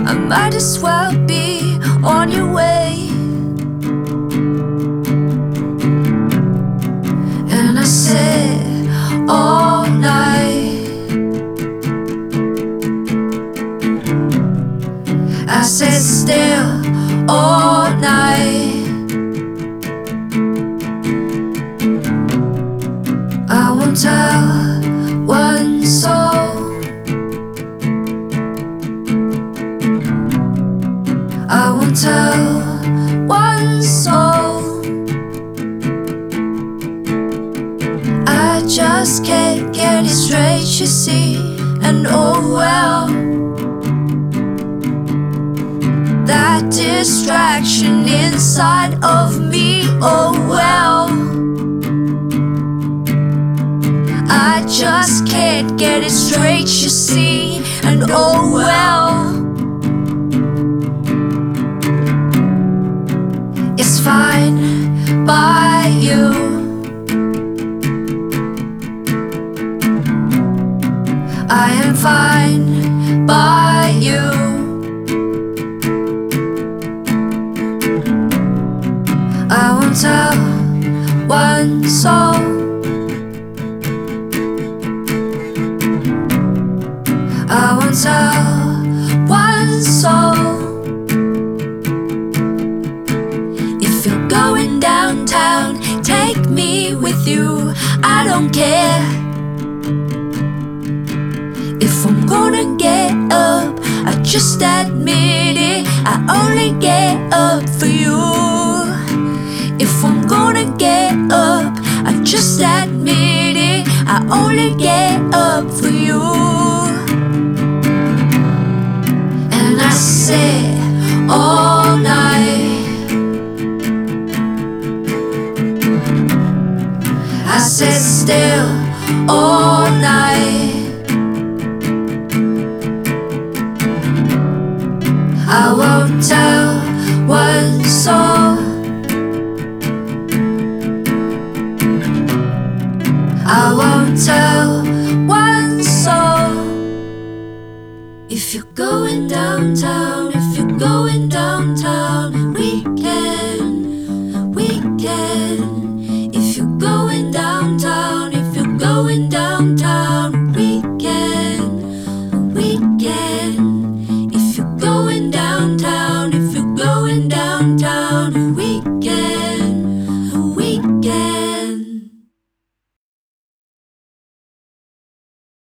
I might as well be on your way. And I sit all night, I sit still all night. I won't tell one soul, I won't tell one soul. I just can't get it straight, you see. And oh well, that distraction inside of me, oh well. I just can't get it straight, you see. And oh well, it's fine by you. I am fine by you. I won't tell one soul, I won't tell one soul. If you're going downtown, take me with you, I don't care. If I'm gonna get up, I just admit it, I only get up for you. If I'm gonna get up, I just admit it, I only get up for you. And I sit all night, I sit still all night. I won't tell one soul, I won't tell one soul. If you're going downtown, if you're going downtown, we can, we can. If you're going downtown, if you're going downtown, we can, we can. If you're going downtown, if you're going downtown, we can, we can.